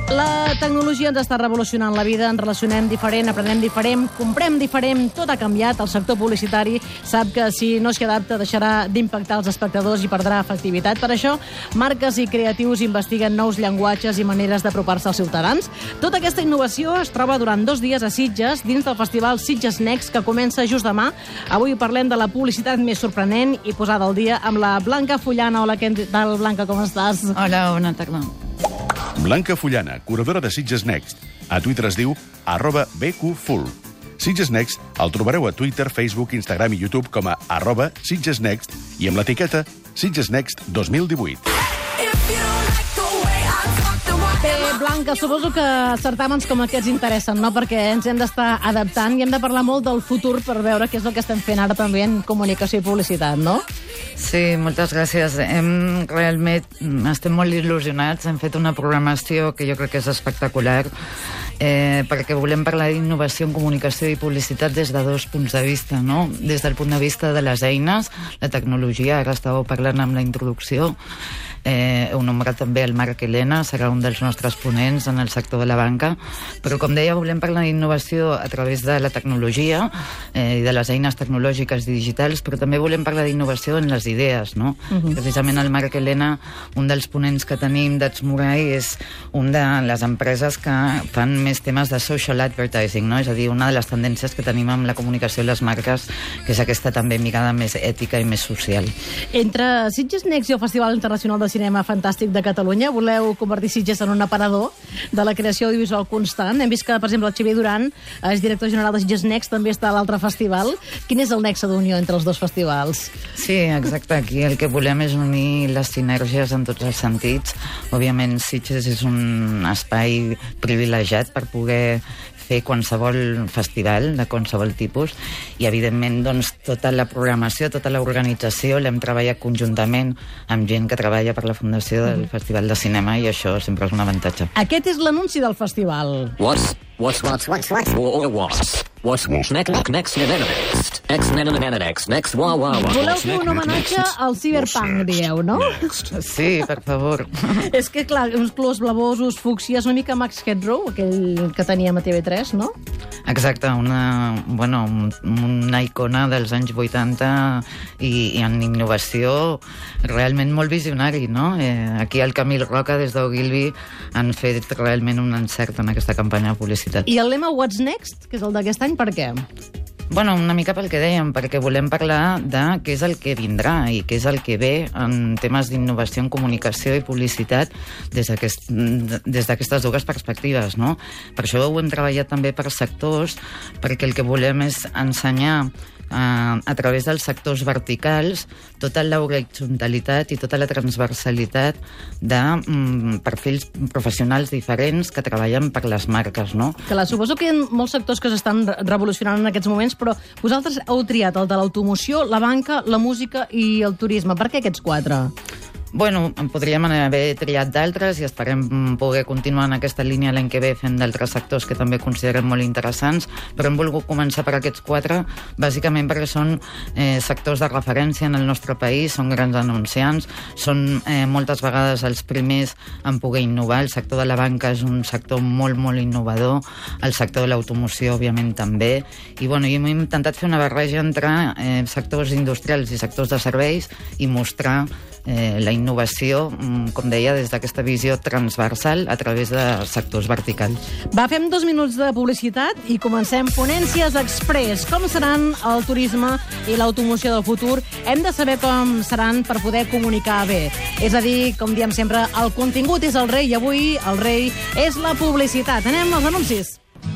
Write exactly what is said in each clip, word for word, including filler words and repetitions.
La tecnologia ens està revolucionant la vida, ens relacionem diferent, aprenem diferent, comprem diferent, tot ha canviat. El sector publicitari sap que si no s'hi adapta deixarà d'impactar els espectadors i perdrà efectivitat. Per això, marques i creatius investiguen nous llenguatges i maneres d'apropar-se als ciutadans. Tota aquesta innovació es troba durant dos dies a Sitges, dins del festival Sitges Next, que comença just demà. Avui parlem de la publicitat més sorprenent i posada al dia amb la Blanca Fullana. Hola, què tal, Blanca, com estàs? Hola, bona tarda. Blanca Fullana, curadora de Sitges Next. A Twitter es diu arroba bqfull. Sitges Next el trobareu a Twitter, Facebook, Instagram i YouTube com a arroba Sitges Next i amb l'etiqueta Sitges Next dos mil divuit. Bé, Blanca, suposo que certàmens com aquests interessen, no? Perquè ens hem d'estar adaptant i hem de parlar molt del futur per veure què és el que estem fent ara també en comunicació i publicitat, no? Sí, moltes gràcies. Hem, realment estem molt il·lusionats. Hem fet una programació que jo crec que és espectacular, eh, perquè volem parlar d'innovació en comunicació i publicitat des de dos punts de vista, no? Des del punt de vista de les eines, la tecnologia, ara estàveu parlant amb la introducció, Eh, heu nombrat també el Marc Helena, serà un dels nostres ponents en el sector de la banca, però com deia, volem parlar d'innovació a través de la tecnologia eh, i de les eines tecnològiques i digitals, però també volem parlar d'innovació en les idees, no? Uh-huh. Precisament el Marc Helena, un dels ponents que tenim d'Atsmurai, és un de les empreses que fan més temes de social advertising, no? És a dir, una de les tendències que tenim amb la comunicació i les marques, que és aquesta també mirada més ètica i més social. Entre Sitges Next i el Festival Internacional de Cinema Fantàstic de Catalunya, voleu convertir Sitges en un aparador de la creació audiovisual constant. Hem vist que, per exemple, el Xavier Duran és director general de Sitges Next, també està a l'altre festival. Quin és el nexe d'unió entre els dos festivals? Sí, exacte. Aquí el que volem és unir les sinergies en tots els sentits. Òbviament, Sitges és un espai privilegiat per poder fer qualsevol festival de qualsevol tipus i, evidentment, doncs, tota la programació, tota l'organització l'hem treballat conjuntament amb gent que treballa per la Fundació del Festival de Cinema i això sempre és un avantatge. Aquest és l'anunci del festival. What's, what's, what's, what's, what's, or what's, what's, next, next, next, next, next, next, next, wah, wah, wah. Voleu fer un homenatge al ciberpunk, dieu, no? Sí, per favor. És que, clar, uns colors blavosos, fúcsies, una mica Max Headrow, aquell que teníem a T V tres, no? Exacte, una, bueno, una icona dels anys vuitanta i, i en innovació realment molt visionari, no? Eh, aquí el Camil Roca, des d'Ogilvy, han fet realment un encert en aquesta campanya de publicitat. I el lema What's Next, que és el d'aquest any, per què? Bueno, una mica pel que dèiem, perquè volem parlar de què és el que vindrà i què és el que ve en temes d'innovació en comunicació i publicitat des d'aquest, des d'aquestes dues perspectives, no? Per això ho hem treballat també per sectors, perquè el que volem és ensenyar Uh, a través dels sectors verticals tota l'horitzontalitat i tota la transversalitat de um, perfils professionals diferents que treballen per les marques, no? Clar, suposo que hi ha molts sectors que s'estan revolucionant en aquests moments, però vosaltres heu triat el de l'automoció, la banca, la música i el turisme. Per què aquests quatre? Bueno, en podríem haver triat d'altres i esperem poder continuar en aquesta línia l'any que ve fent d'altres sectors que també considerem molt interessants, però hem volgut començar per aquests quatre, bàsicament perquè són eh, sectors de referència en el nostre país, són grans anunciants, són eh, moltes vegades els primers en poder innovar. El sector de la banca és un sector molt, molt innovador, el sector de l'automoció, òbviament, també, i bueno, hem intentat fer una barreja entre eh, sectors industrials i sectors de serveis i mostrar eh, la innovació, com deia, des d'aquesta visió transversal a través de sectors verticals. Va, fem dos minuts de publicitat i comencem Ponències Express. Com seran el turisme i l'automoció del futur? Hem de saber com seran per poder comunicar bé. És a dir, com diem sempre, el contingut és el rei i avui el rei és la publicitat. Anem als anuncis.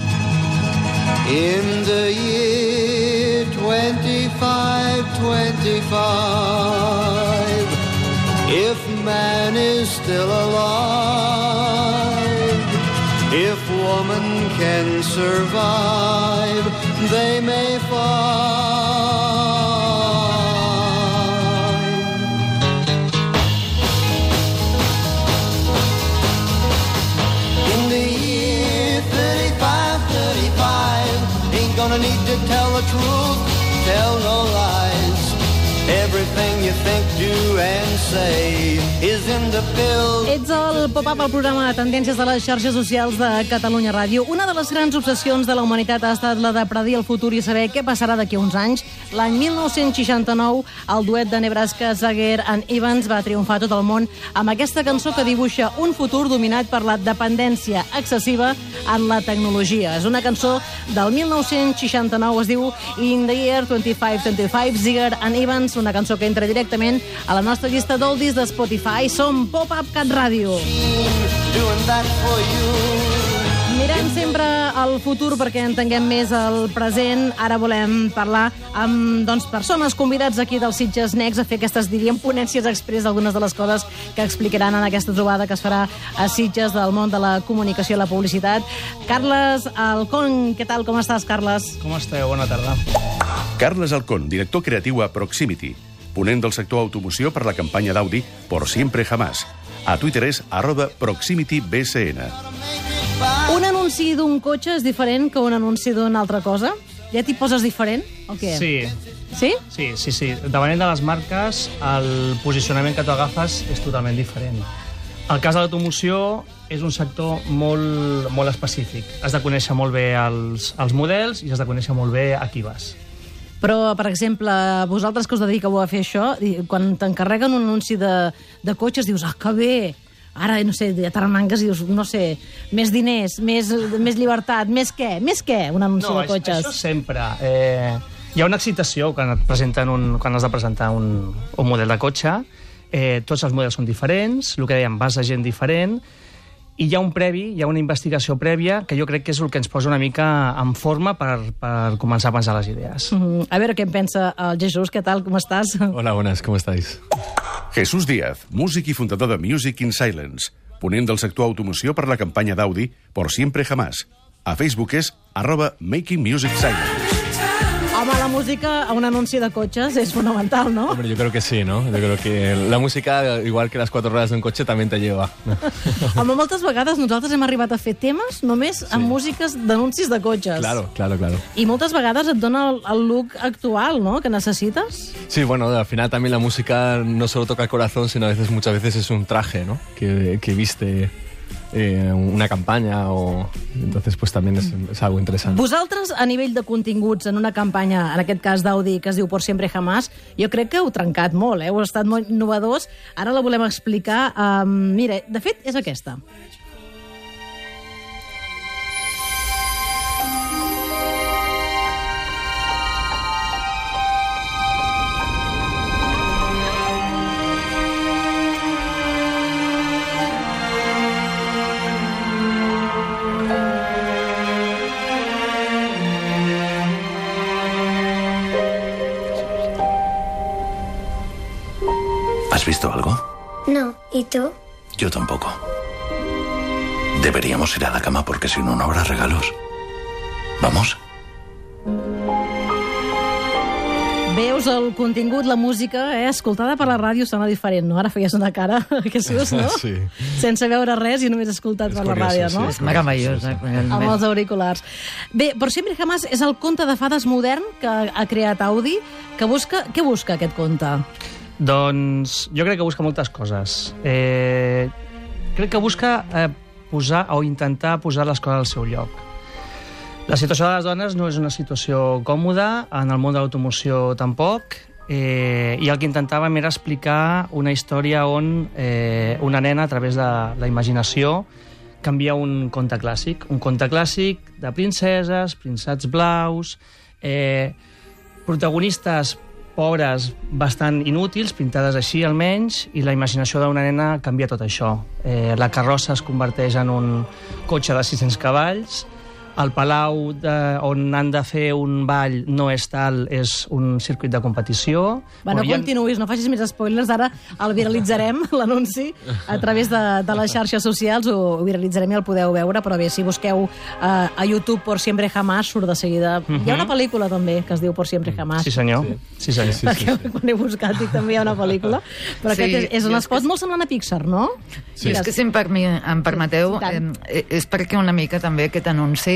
In the year twenty-five twenty-five, if man is still alive, if woman can survive, they may find. In the year thirty-five thirty-five, ain't gonna need to tell the truth, tell no lies. Everything you think, do and say is in the pill. Ets el Pop-Up, el programa de tendències de les xarxes socials de Catalunya Ràdio. Una de les grans obsessions de la humanitat ha estat la de predir el futur i saber què passarà d'aquí a uns anys. L'any mil nou-cents seixanta-nou, el duet de Nebraska, Zager and Evans va triomfar a tot el món amb aquesta cançó que dibuixa un futur dominat per la dependència excessiva en la tecnologia. És una cançó del mil nou-cents seixanta-nou, es diu In the Year twenty-five twenty-five, Zager and Evans, una cançó que entra directament a la nostra llista d'oldies de Spotify. Som Pop-Up Cat Ràdio. Doing that for you. Mirem sempre al futur perquè entenguem més el present. Ara volem parlar amb doncs, persones convidats aquí del Sitges Next a fer aquestes, diríem, ponències express d'algunes de les coses que explicaran en aquesta trobada que es farà a Sitges del món de la comunicació i la publicitat. Carles Alcón, què tal? Com estàs, Carles? Com esteu? Bona tarda. Carles Alcón, director creatiu a Proximity, ponent del sector automoció per la campanya d'Audi Por Siempre Jamás. A Twitter és arroba ProximityBCN. Un anunci d'un cotxe és diferent que un anunci d'una altra cosa? Ja t'hi poses diferent o què? Sí. Sí? Sí, sí, sí. Depenent de les marques, el posicionament que tu agafes és totalment diferent. El cas de l'automoció és un sector molt, molt específic. Has de conèixer molt bé els, els models i has de conèixer molt bé a qui vas. Però, per exemple, vosaltres que us dediqueu a fer això, quan t'encarreguen un anunci de, de cotxes, dius, ah, que bé! Ara, no sé, t'arremangues i dius, no sé, més diners, més, més llibertat, més què? Més què, un anunci no, de cotxes? No, això sempre. Eh, hi ha una excitació quan et presenten un, quan has de presentar un, un model de cotxe. Eh, tots els models són diferents, el que dèiem, vas a gent diferent, i hi ha un previ, hi ha una investigació prèvia que jo crec que és el que ens posa una mica en forma per, per començar a pensar les idees. Mm, a veure què en pensa el Jesús, què tal, com estàs? Hola, buenas, ¿cómo estáis? Jesús Díaz, músic i fundador de Music in Silence, ponent del sector automoció per la campanya d'Audi Por Siempre Jamás. A Facebook és arroba Making Music Silence. Home, la música a un anunci de cotxes és fonamental, ¿no? Hombre, yo creo que sí, ¿no? Yo creo que la música, igual que las cuatro ruedas de un coche, también te lleva. Home, moltes vegades nosaltres hem arribat a fer temes només sí. amb músiques d'anuncis de cotxes. Claro, claro, claro. I moltes vegades et dona el, el look actual, ¿no?, que necessites. Sí, bueno, al final también la música no solo toca el corazón, sino a veces, muchas veces es un traje, ¿no?, que, que viste eh, una campaña o... Entonces, pues también es, es algo interesante. Vosaltres, a nivell de continguts en una campanya, en aquest cas d'Audi, que es diu Por Siempre Jamás, jo crec que heu trencat molt, eh? Heu estat molt innovadors. Ara la volem explicar. Um, mira, de fet, és aquesta. ¿Has visto algo? No, ¿y tú? Yo tampoco. Deberíamos ir a la cama porque si no, no habrá regalos. ¿Vamos? Veus el contingut, la música, eh? Escoltada per la ràdio sona diferent, no? Ara feies una cara, Jesús, no? Sí. Sense veure res i només escoltat És per la curioso, ràdio, sí, no? és És meravellosa. Amb els auriculars. Bé, Por Siempre Jamás és el conte de fades modern que ha creat Audi. Que busca... Què busca aquest conte? Doncs jo crec que busca moltes coses. Eh, crec que busca eh, posar o intentar posar les coses al seu lloc. La situació de les dones no és una situació còmoda, en el món de l'automoció tampoc, eh, i el que intentàvem era explicar una història on eh, una nena, a través de la imaginació, canvia un conte clàssic. Un conte clàssic de princeses, príncets blaus, eh, protagonistes pobres bastant inútils, pintades així almenys, i la imaginació d'una nena canvia tot això. Eh, la carrossa es converteix en un cotxe de sis-cents cavalls, el palau de, on han de fer un ball no és tal, és un circuit de competició. Va, no continuïs, no facis més spoilers, ara el viralitzarem, l'anunci, a través de, de les xarxes socials, ho, ho viralitzarem i el podeu veure, però bé, si busqueu uh, a YouTube Por Siempre Jamás, surt de seguida. Uh-huh. Hi ha una pel·lícula també que es diu Por Siempre Jamás. Sí, senyor. Sí, senyor. Sí, sí, sí. Quan he buscat dic, també hi ha una pel·lícula, però sí, aquest és, és un espot molt semblant a Pixar, no? Sí, és que si em, per mi, em permeteu, eh, és perquè una mica també aquest anunci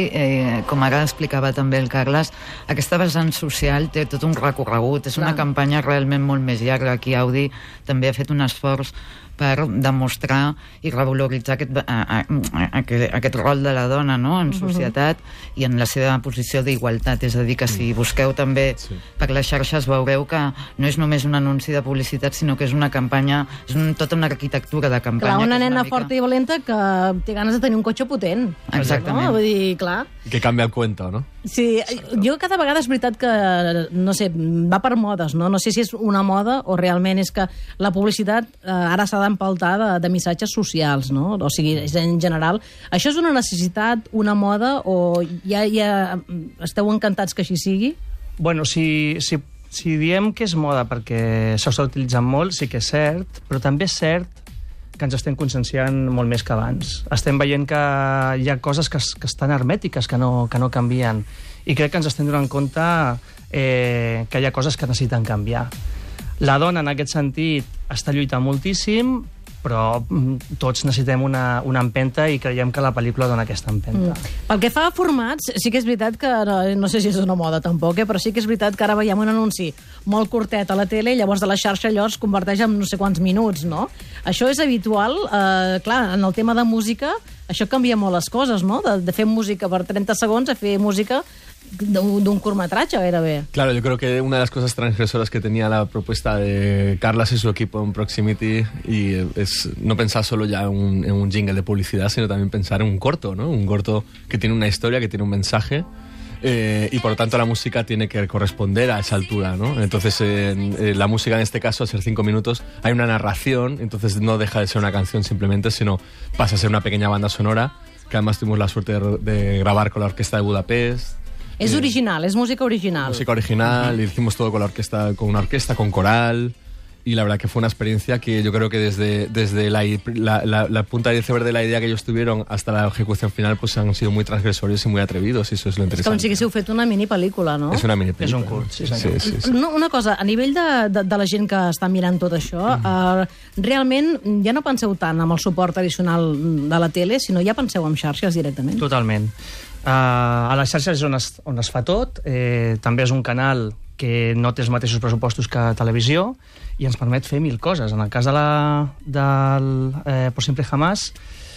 canvi, eh, com ara explicava també el Carles, aquesta vessant social té tot un recorregut. És una campanya realment molt més llarga. Aquí Audi també ha fet un esforç per demostrar i revaloritzar aquest, a, a, a, aquest, aquest rol de la dona, no?, en societat i en la seva posició d'igualtat. És a dir, que si busqueu també sí. per les xarxes veureu que no és només un anunci de publicitat, sinó que és una campanya, és un, tota una arquitectura de campanya. Clar, una una nena mica... forta i valenta que té ganes de tenir un cotxe potent. Exactament. No? Vull dir, clar... Que canvia el cuento, no? Sí, jo cada vegada és veritat que, no sé, va per modes, no? No sé si és una moda o realment és que la publicitat eh, ara s'ha d'empaltar de, de missatges socials, no? O sigui, és en general. Això és una necessitat, una moda, o ja, ja esteu encantats que així sigui? Bueno, si, si, si diem que és moda perquè s'està utilitzant molt, sí que és cert, però també és cert que ens estem conscienciant molt més que abans. Estem veient que hi ha coses que, que estan hermètiques, que no, que no canvien, i crec que ens estem donant compte eh, que hi ha coses que necessiten canviar. La dona, en aquest sentit, està lluitant moltíssim, però tots necessitem una, una empenta i creiem que la pel·lícula dona aquesta empenta. Mm. Pel que fa a formats, sí que és veritat que, no, no sé si és una moda tampoc, eh, però sí que és veritat que ara veiem un anunci molt curtet a la tele i llavors de la xarxa allò es converteix en no sé quants minuts, no? Això és habitual, eh, clar, en el tema de música, això canvia molt les coses, no? De, de fer música per trenta segons a fer música d'un curtmetratge, gairebé. Claro, yo creo que una de las cosas transgresoras que tenía la propuesta de Carlas y su equipo en Proximity y es no pensar solo ya en un, en un jingle de publicidad, sino también pensar en un corto, ¿no? Un corto que tiene una historia, que tiene un mensaje eh, y por lo tanto la música tiene que corresponder a esa altura, ¿no? Entonces eh, eh, la música en este caso, al ser cinco minutos, hay una narración, entonces no deja de ser una canción simplemente, sino pasa a ser una pequeña banda sonora, que además tuvimos la suerte de, de grabar con la Orquesta de Budapest. És original, és música original. Música original, uh-huh. Hicimos todo con la orquesta, con una orquesta, con coral, y la verdad que fue una experiencia que yo creo que desde, desde la, la, la, la punta del iceberg de la idea que ellos tuvieron hasta la ejecución final, pues han sido muy transgresores y muy atrevidos, y eso es lo interesante. És com si haguéssiu fet una mini-pel·lícula, no? És una mini-pel·lícula. És un curt, sí, sí, sí, sí. No, una cosa, a nivell de, de, de la gent que està mirant tot això, uh-huh. eh, realment ja no penseu tant amb el suport addicional de la tele, sinó ja penseu en xarxes directament? Totalment. Uh, a les xarxes és on es, on es fa tot, eh, també és un canal que no té els mateixos pressupostos que televisió i ens permet fer mil coses. En el cas de la, del eh, Por Siempre Jamás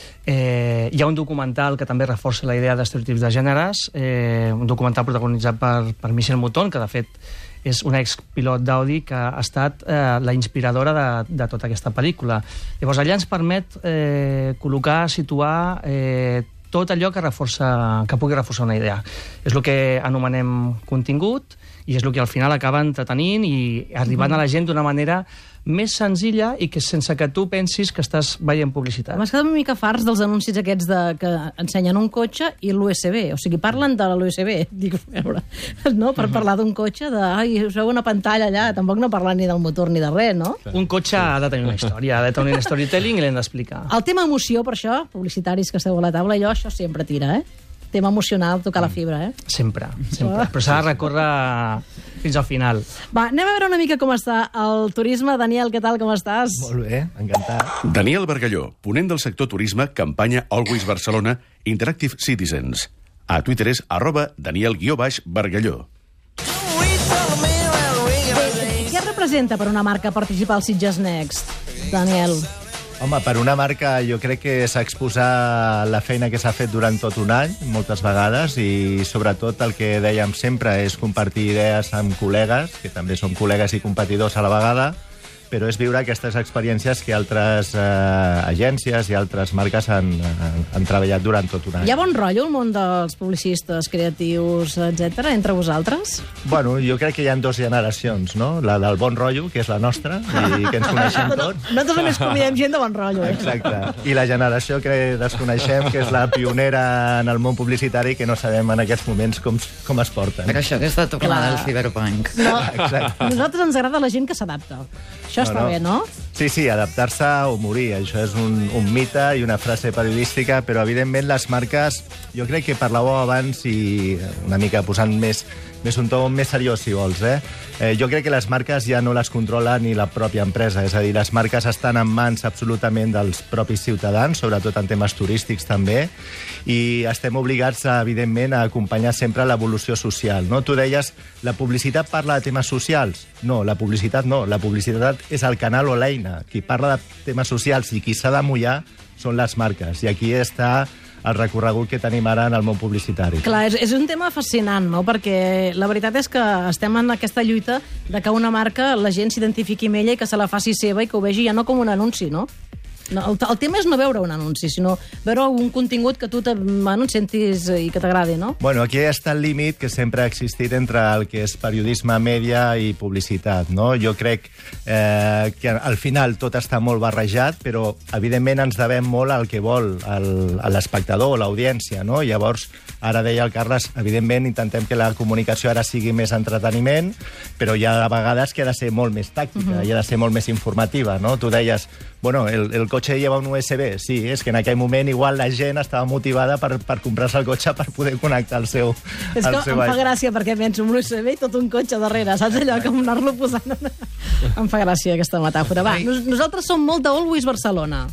eh, hi ha un documental que també reforça la idea d'estereotips de gèneres, eh, un documental protagonitzat per, per Michelle Mouton, que de fet és una expilot d'Audi que ha estat eh, la inspiradora de, de tota aquesta pel·lícula. Llavors allà ens permet eh, col·locar, situar eh, tot allò que, reforça, que pugui reforçar una idea. És el que anomenem contingut i és el que al final acaba entretenint i arribant a la gent d'una manera més senzilla i que sense que tu pensis que estàs veient publicitat. M'has quedat una mica farts dels anuncis aquests de, que ensenyen un cotxe i l'U S B. O sigui, parlen de l'U S B. Dic, a veure, no? Per parlar d'un cotxe, de, ai, us veu una pantalla allà, tampoc no parlen ni del motor ni de res, no? Un cotxe ha de tenir una història, ha de tenir un storytelling i l'hem d'explicar. El tema emoció, per això, publicitaris que esteu a la taula, allò, això sempre tira, eh? Tema emocional, tocar la fibra, eh? Sempre, sempre. Però s'ha de recórrer fins al final. Va, anem a veure una mica com està el turisme. Daniel, què tal, com estàs? Molt bé, encantat. Daniel Bargalló, ponent del sector turisme, campanya Always Barcelona, Interactive Citizens. A Twitter és arroba Daniel guió baix Bargalló. Què representa per una marca participar al Sitges Next, Daniel? Home, per una marca jo crec que és exposar la feina que s'ha fet durant tot un any, moltes vegades, i sobretot el que dèiem sempre és compartir idees amb col·legues, que també som col·legues i competidors a la vegada, però és viure aquestes experiències que altres eh, agències i altres marques han, han, han treballat durant tot un any. Hi ha bon rotllo al món dels publicistes, creatius, etcètera, entre vosaltres? Bueno, jo crec que hi ha dues generacions, no? La del bon rotllo, que és la nostra, i que ens coneixem tots. Nosaltres només convidem gent de bon rotllo. Eh? Exacte. I la generació que desconeixem, que és la pionera en el món publicitari, que no sabem en aquests moments com, com es porten. Per això aquesta tornada al Cyberpunk. No, a nosaltres ens agrada la gent que s'adapta. Això està no, no. bé, no? Sí, sí, adaptar-se o morir. Això és un, un mite i una frase periodística, però evidentment les marques, jo crec que parlàveu abans i una mica posant més, més un to més seriós, si vols, eh? eh? Jo crec que les marques ja no les controla ni la pròpia empresa, és a dir, les marques estan en mans absolutament dels propis ciutadans, sobretot en temes turístics també, i estem obligats, a, evidentment, a acompanyar sempre l'evolució social. No? Tu deies, la publicitat parla de temes socials? No, la publicitat no. La publicitat és el canal o l'eina. Qui parla de temes socials i qui s'ha de mullar són les marques. I aquí està el recorregut que tenim ara en el món publicitari. Clar, és, és un tema fascinant, no? Perquè la veritat és que estem en aquesta lluita de que una marca, la gent s'identifiqui amb ella i que se la faci seva i que ho vegi ja no com un anunci, no? No, el, el tema és no veure un anunci, sinó veure un contingut que tu te, bueno, et sentis i que t'agradi, no? Bueno, aquí està el límit que sempre ha existit entre el que és periodisme, mèdia i publicitat, no? Jo crec eh, que al final tot està molt barrejat, però evidentment ens devem molt al que vol l'espectador, l'audiència, no? Llavors, ara deia el Carles, evidentment intentem que la comunicació ara sigui més entreteniment, però hi ha vegades que ha de ser molt més tàctica, uh-huh. i ha de ser molt més informativa, no? Tu deies, bueno, el, el cotxe lleva un U S B. Sí, és que en aquell moment igual la gent estava motivada per, per comprar-se el cotxe per poder connectar el seu És que seu em fa gràcia perquè penso un U S B i tot un cotxe darrere, saps allò que anar-lo posant... Em fa gràcia aquesta metàfora. Va, nos, nosaltres som molt de Always Barcelona.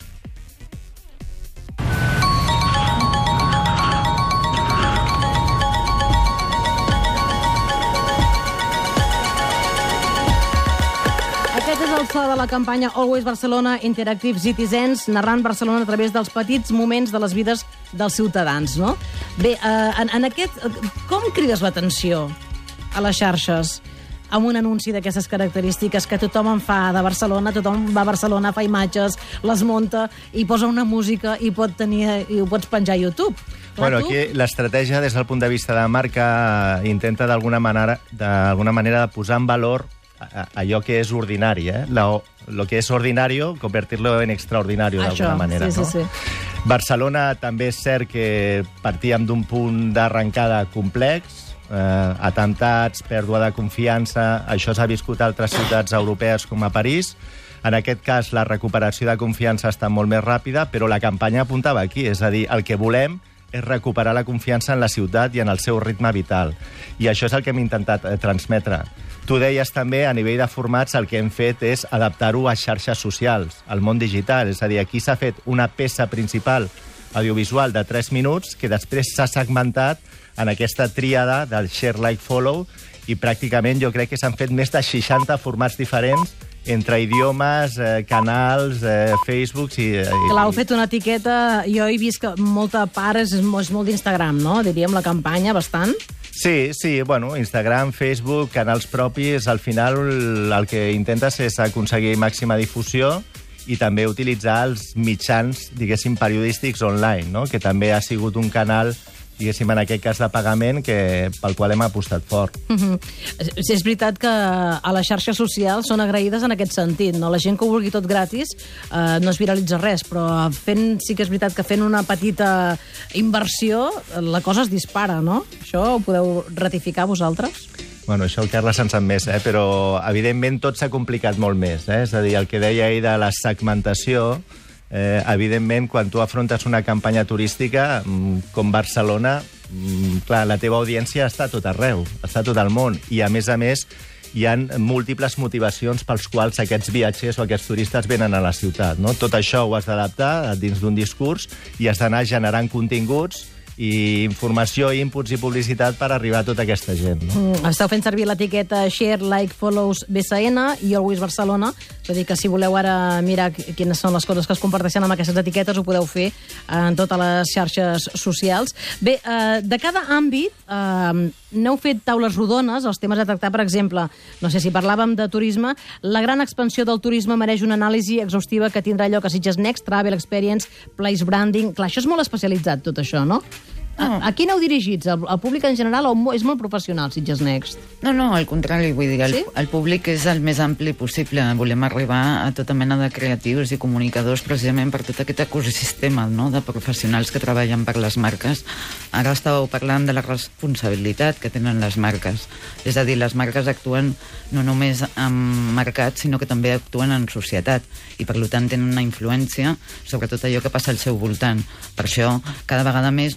Aquest és el so de la campanya Always Barcelona Interactive Citizens, narrant Barcelona a través dels petits moments de les vides dels ciutadans, no? Bé, eh, en, en aquest... Com crides l'atenció a les xarxes amb un anunci d'aquestes característiques que tothom en fa de Barcelona, tothom va a Barcelona, fa imatges, les munta i posa una música i pot tenir i ho pots penjar a YouTube. Clar, bueno, tu... aquí l'estratègia des del punt de vista de marca intenta d'alguna manera, d'alguna manera posar en valor allò que és ordinari, eh? Lo, lo que és ordinario, convertir-lo en extraordinario d'alguna manera. Sí, no? sí, sí. Barcelona també és cert que partíem d'un punt d'arrencada complex, eh, atemptats, pèrdua de confiança, això s'ha viscut a altres ciutats europees com a París. En aquest cas, la recuperació de confiança està molt més ràpida, però la campanya apuntava aquí, és a dir, el que volem és recuperar la confiança en la ciutat i en el seu ritme vital. I això és el que hem intentat eh, transmetre. Tu deies també, a nivell de formats, el que hem fet és adaptar-ho a xarxes socials, al món digital. És a dir, aquí s'ha fet una peça principal audiovisual de tres minuts que després s'ha segmentat en aquesta tríada del share, like, follow, i pràcticament jo crec que s'han fet més de seixanta formats diferents entre idiomes, eh, canals, eh, Facebook... I, i... Clar, heu fet una etiqueta... Jo he vist que molta part és, és molt d'Instagram, no? Diríem la campanya, bastant. Sí, sí, bueno, Instagram, Facebook, canals propis, al final el que intentes és aconseguir màxima difusió i també utilitzar els mitjans, diguéssim, periodístics online, no? Que també ha sigut un canal, diguéssim, en aquest cas de pagament, que, pel qual hem apostat fort. Mm-hmm. És veritat que a les xarxes socials són agraïdes en aquest sentit, no? La gent que ho vulgui tot gratis eh, no es viralitza res, però fent, sí que és veritat que fent una petita inversió la cosa es dispara, no? Això ho podeu ratificar vosaltres? Bueno, això el Carles en sap més, eh? Però evidentment tot s'ha complicat molt més. Eh? És a dir, el que deia ell de la segmentació, eh, evidentment, quan tu afrontes una campanya turística com Barcelona, clar, la teva audiència està a tot arreu, està a tot el món, i a més a més hi ha múltiples motivacions pels quals aquests viatgers o aquests turistes venen a la ciutat. No? Tot això ho has d'adaptar dins d'un discurs i has d'anar generant continguts i informació, inputs i publicitat per arribar a tota aquesta gent. No? Mm, esteu fent servir l'etiqueta Share, Like, Follows, B S N i Always Barcelona. És a dir, que si voleu ara mirar quines són les coses que es comparteixen amb aquestes etiquetes, ho podeu fer en totes les xarxes socials. Bé, eh, de cada àmbit eh, n'heu fet taules rodones, els temes a tractar, per exemple, no sé si parlàvem de turisme, la gran expansió del turisme mereix una anàlisi exhaustiva que tindrà lloc a Sitges Next, Travel Experience, Place Branding... Clar, això és molt especialitzat, tot això, no? A, a qui aneu dirigits? Al, al públic en general o és molt professional, Sitges Next? No, no, al contrari, vull dir, el, sí? el públic és el més ampli possible. Volem arribar a tota mena de creatius i comunicadors precisament per tot aquest ecosistema, no?, de professionals que treballen per les marques. Ara estàveu parlant de la responsabilitat que tenen les marques. És a dir, les marques actuen no només en mercat, sinó que també actuen en societat i, per tant, tenen una influència sobre tot allò que passa al seu voltant. Per això, cada vegada més, no només són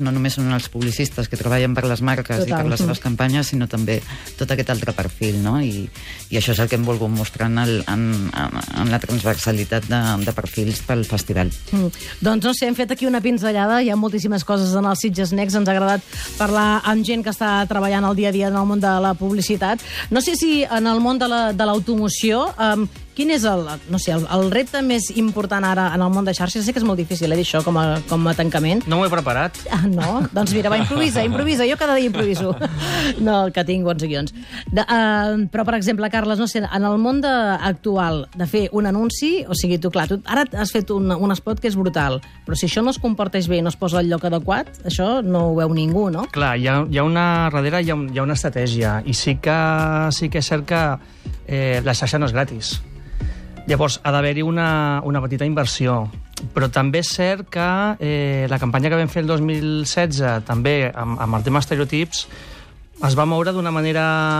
els publicistes que treballen per les marques Total. i per les seves campanyes, sinó també tot aquest altre perfil, no? I, i això és el que hem volgut mostrar en, el, en, en, en la transversalitat de, de perfils pel festival. Mm. Doncs no sé, hem fet aquí una pinzellada, hi ha moltíssimes coses en el Sitges Next, ens ha agradat parlar amb gent que està treballant el dia a dia en el món de la publicitat. No sé si en el món de la, de l'automoció, um, quin és el, no sé, el, el repte més important ara en el món de xarxes? Sé que és molt difícil, eh, dir això com a, com a tancament. No m'ho he preparat. Ah, no? Doncs mira, va, improvisa, improvisa. Jo cada dia improviso. No, que tinc bons guions. De, uh, però, per exemple, Carles, no sé, en el món de, actual de fer un anunci, o sigui, tu, clar, tu ara has fet un, un spot que és brutal, però si això no es comporteix bé i no es posa al lloc adequat, això no ho veu ningú, no? Clar, hi ha, hi ha una, darrere hi ha, un, hi ha una estratègia, i sí que, sí que és cert que eh, la xarxa no és gratis. Llavors, ha d'haver-hi una, una petita inversió. Però també és cert que eh, la campanya que vam fer el dos mil setze, també amb, amb el tema estereotips, es va moure d'una manera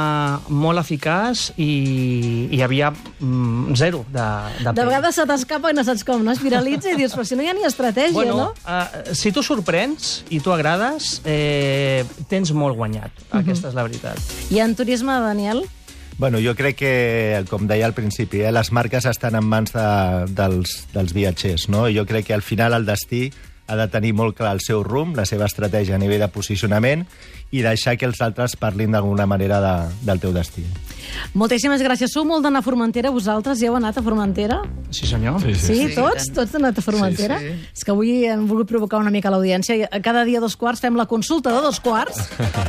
molt eficaç i hi havia mm, zero de, de De vegades se t'escapa i no saps com, no? Es viralitza i dius, però si no hi ha ni estratègia, bueno, no? Uh, si tu sorprens i tu agrades, eh, tens molt guanyat. Uh-huh. Aquesta és la veritat. I en turisme, Daniel? Bueno, jo crec que, com deia al principi, eh, les marques estan en mans de, dels, dels viatgers, no? Jo crec que al final el destí ha de tenir molt clar el seu rumb, la seva estratègia a nivell de posicionament i deixar que els altres parlin d'alguna manera de, del teu destí. Moltíssimes gràcies. Sou molt d'anar a Formentera, vosaltres? Hi heu anat a Formentera? Sí, senyor. Sí, sí, sí, tots? Tots han anat a Formentera? Sí, sí. És que avui hem volgut provocar una mica l'audiència. Cada dia a dos quarts fem la consulta de dos quarts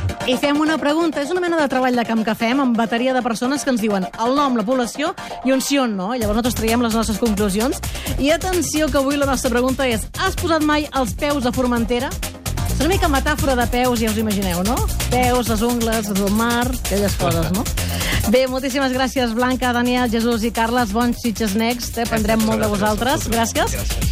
i fem una pregunta. És una mena de treball de camp que fem amb bateria de persones que ens diuen el nom, la població i un sí o un no. Llavors nosaltres traiem les nostres conclusions. I atenció, que avui la nostra pregunta és: has posat mai els peus a Formentera? És una mica metàfora de peus, ja us imagineu, no? Peus, les ungles, el mar, aquelles coses, no? Bé, moltíssimes gràcies, Blanca, Daniel, Jesús i Carles. Bons Sitges Next, eh? Prendrem molt de vosaltres. Gràcies.